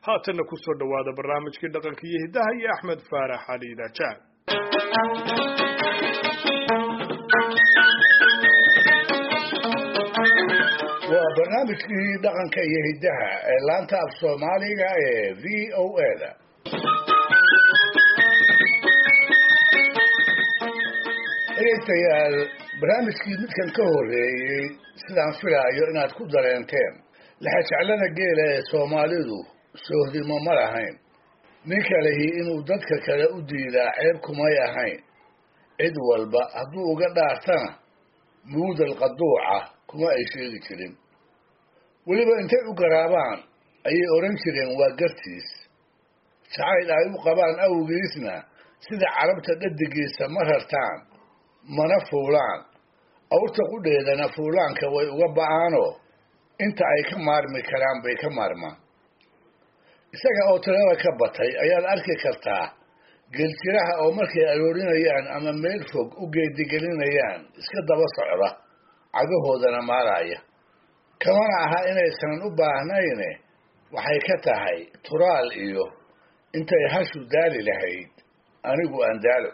haatanna ku soo dhowaada barnaamijkii dhaqanka iyo hiddaha iyo Axmed Faarax Ali Daajaan. waa barnaamijkii dhaqanka iyo hiddaha ee laanta af Soomaaliga ee VOA-da. dhegeystayaal, barnaamijkii midkan ka horreeyey sidaan filaayo inaad ku dareenteen laxajeclada geela ee Soomaalidu soohdimo ma lahayn. ninka lehi inuu dadka kale u diidaa ceeb kumay ahayn. cid walba hadduu uga dhaartana muudal qaduuca kuma ay sheegi jirin. weliba intay u garaabaan ayay odhan jireen waa gartiis. jacayl ay u qabaan awgiisna sida carabta dhadigiisa ma rartaan mana fuulaan. awrta qudheedana fuulaanka way uga ba'aanoo inta ay ka maarmi karaan bay ka maarmaan. isaga oo tirada ka batay ayaad arki kartaa geeljiraha oo markay aroorinayaan ama meel fog u geedigelinayaan iska daba socda, cagahoodana maaraya. kamana aha inaysan u baahnayne waxay ka tahay turaal iyo intay hashu daali lahayd anigu aan daalo.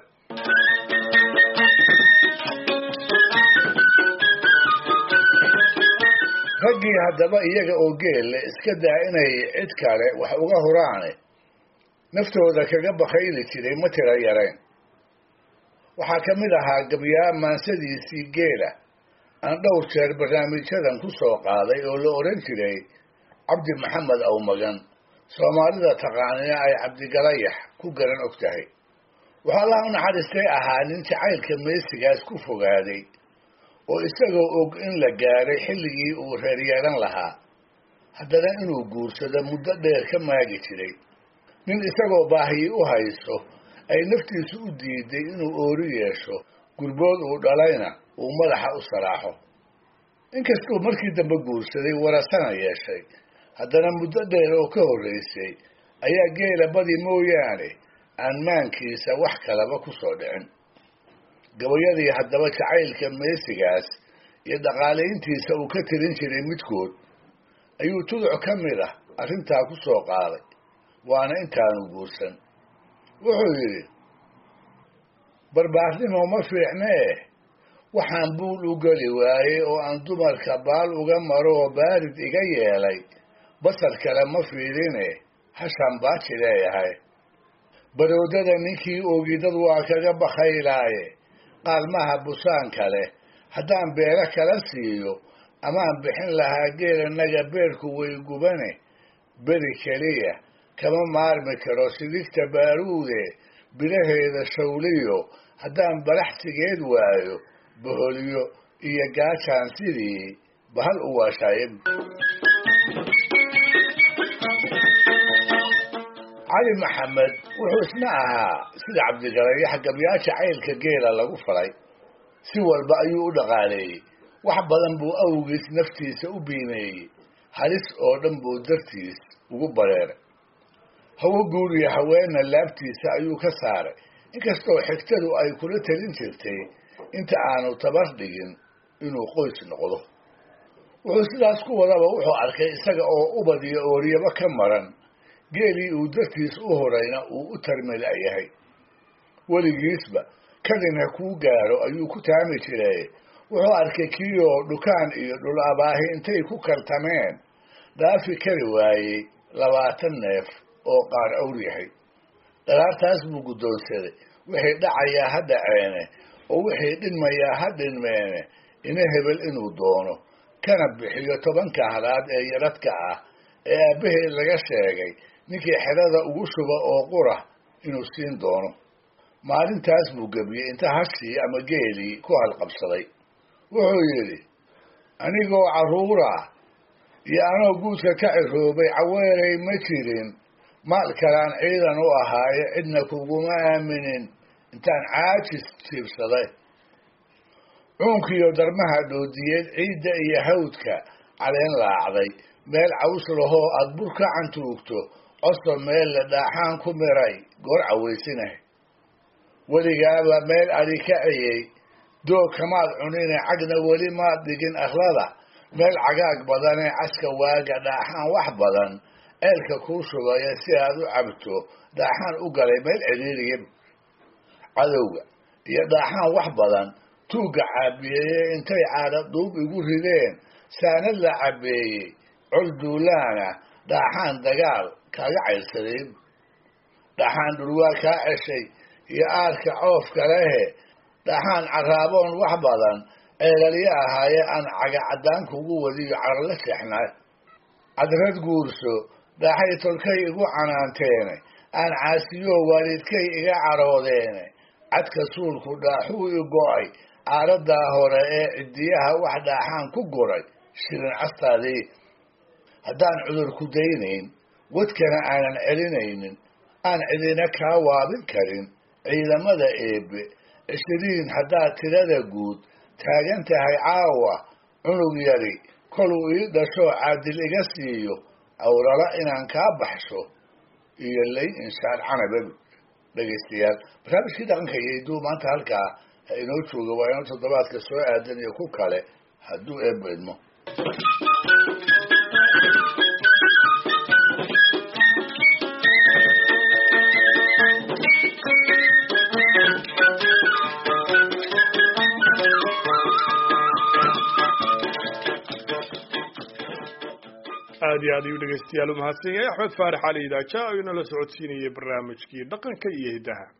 raggii haddaba iyaga oo geelle iska daa inay cid kale wax uga huraane naftooda kaga bakayli jiray ma tira yarayn. waxaa ka mid ahaa gabyaa maansadiisii geela aan dhowr jeer barnaamijyadan ku soo qaaday oo la odhan jiray cabdi maxamed awmagan, soomaalida taqaanina ay cabdigalayax ku garan og tahay. waxaa allah u naxariistay ahaa nin jacaylka meesigaas ku fogaaday oo isagoo og in la gaaray xilligii uu reer yeelan lahaa haddana inuu guursado muddo dheer ka maagi jiray. nin isagoo baahiyi u hayso ay naftiisu u diiday inuu oori yeesho, gurbood uu dhalayna uu madaxa u saraaxo. inkastuu markii dambe guursaday warasana yeeshay, haddana muddo dheer oo ka horraysay ayaa geela badi mooyaane aan maankiisa wax kalaba ku soo dhicin. gabayadii haddaba jacaylka meesigaas iyo dhaqaalayntiisa uu ka tirin jiray midkood ayuu tuduc ka mid ah arrintaa ku soo qaaday, waana intaanu guursan. wuxuu yidhi: barbaarnimo ma fiicnee waxaan buul u geli waayey oo aan dumarka baal uga maro oo baarid iga yeelay, basar kale ma fiidine hashaan baaji leeyahay. baroodada ninkii oogidad waa kaga bakaylaaye, qaalmaha busaan kale haddaan beero kala siiyo amaan bixin lahaa geelanaga beerku way gubane, beri keliya kama maarmi karo sidigta baaruude bilaheeda shawliyo haddaan balaxsigeed waayo boholyo iyo gaajaan sidii bahal u waashaaye. cali maxamed wuxuu isna ahaa sida cabdigalayax gabyaa jacaylka geela lagu falay. si walba ayuu u dhaqaaleeyey, wax badan buu awgiis naftiisa u biimeeyey, halis oo dhan buu dartiis ugu bareeray. hawo guur iyo haweenna laabtiisa ayuu ka saaray, inkastoo xigtadu ay kula talin jirtay inta aanu tabar dhigin inuu qoys noqdo. wuxuu sidaas ku wadaba wuxuu arkay isaga oo ubad iyo ooryaba ka maran, geelii uu dartiis u horayna uu u tarmila'yahay. weligiisba kadin ha kuu gaaro ayuu ku taami jiray. wuxuu arkay kiioo dhukaan iyo dhul abaahi intay ku kartameen dhaafi kari waayey 20 neef oo qaar awr yahay. dhalaartaas buu guddoonsaday wixii dhacayaa ha dhaceene oo wixii dhinmayaa ha dhinmeene ina hebel inuu doono, kana bixiyo 10 halaad ee yaradka ah ee aabbaheed laga sheegay ninkii xerada ugu shuba oo qura inuu siin doono. maalintaas buu gebiyey inta hashii ama geelii ku halqabsaday. wuxuu yidhi: anigoo carruura iyo anoo guudka ka ciroobay caweeray ma jirin, maal kalaan ciidan u ahaaye cidna kuguma aaminin intaan caajis jiibsaday. cuunkiiyo darmaha dhoodiyeed ciidda iyo hawdka caleen laacday, meel caws lahoo aad bur ka cantuugto coso meel la dhaaxaan ku miray goor cawaysinah. weligaaba meel adhi ka ciyey doog kamaad cunine cagna weli maad dhigin akhlada, meel cagaag badanee caska waaga dhaaxaan wax badan ceelka kuu shubaya si aad u cabto dhaaxaan u galay meel ciriiriya cadowga iyo dhaaxaan wax badan tuugga caabiyeeye intay caadha duub igu rideen saanad la cabeeyey col duulaana dhaaxaan dagaal kaaga cayrsadeen dhaaxaan dhurwaa kaa ceshay iyo aarka coofka lehe dhaaxaan caraaboon wax badan ceelalyo ahaaye aan caga caddaan kugu wadiyo carala seexnaa cadrad guurso dhaaxay tolkay igu canaanteene aan caasiyo waalidkay iga caroodeene cadka suulku dhaaxuu i go'ay caaradaa hore ee cidiyaha wax dhaaxaan ku guray shirin castaadii haddaan cudur ku daynayn wadkana aanan celinaynin aan cidina kaa waabin karin ciidamada eebbe 20 haddaad tirada guud taagan tahay caawa cunug yari koluu ii dhashoo caadil iga siiyo awrala inaan kaa baxsho iyo lay insaan canababi dhegaystayaal barnaamijkii dhaqanka iyo hidduu maanta halkaa inoo jooga waa inoo toddobaadka soo aadan iyo ku kale hadduu eebba idmo aad iyo aad ayuu dhegaystayaal u mahadsan yahay axmed faarax cali idaaja oo inala socodsiinayay barnaamijkii dhaqanka iyo hiddaha